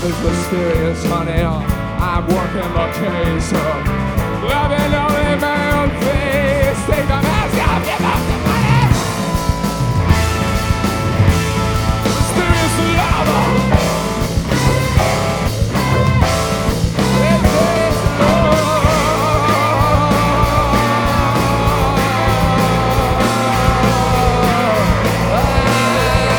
is mysterious, honey. I'm working the case. Love